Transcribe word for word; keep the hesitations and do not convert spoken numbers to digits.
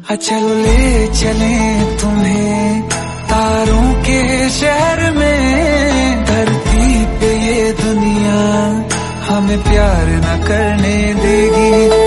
चलो ले चले तुम्हें तारों के शहर में, धरती पे ये दुनिया हमें प्यार न करने देगी।